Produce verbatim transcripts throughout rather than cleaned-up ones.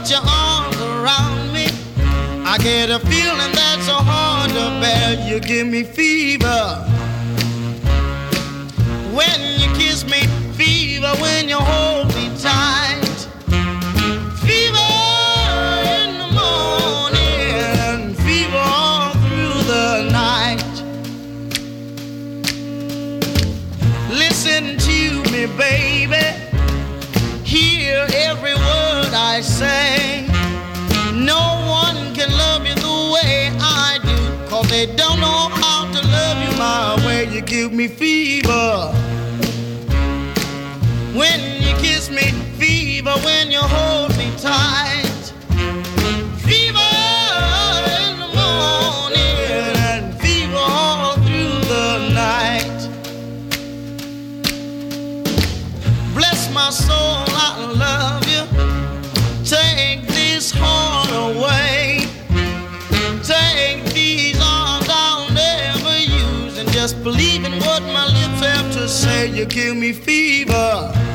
put your arms around me, I get a feeling that's so hard to bear. You give me fever when you kiss me, fever when you hold me tight, fever in the morning and fever all through the night. Listen to me, baby, hear every word I say. No one can love you the way I do, 'cause they don't know how to love you my way. You give me fever when you kiss me, fever when you hold me tight, fever in the morning and fever all through the night. Bless my soul, I love you. Take this heart away. Take these arms I'll never use, and just believe in what my lips have to say. You give me fever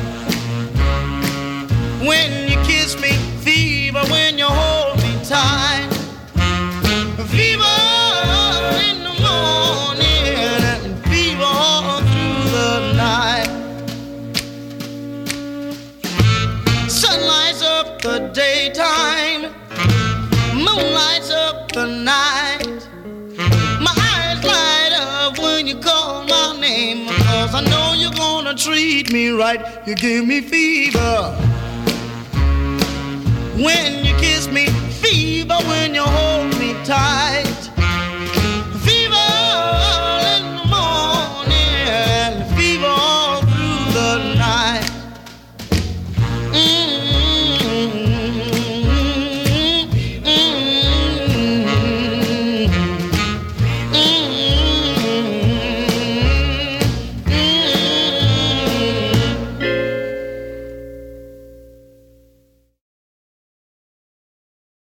when you kiss me, fever when you hold me tight, fever in the morning and fever all through the night. Sun lights up the daytime, moon lights up the night. My eyes light up when you call my name, 'cause I know you're gonna treat me right. You give me fever when you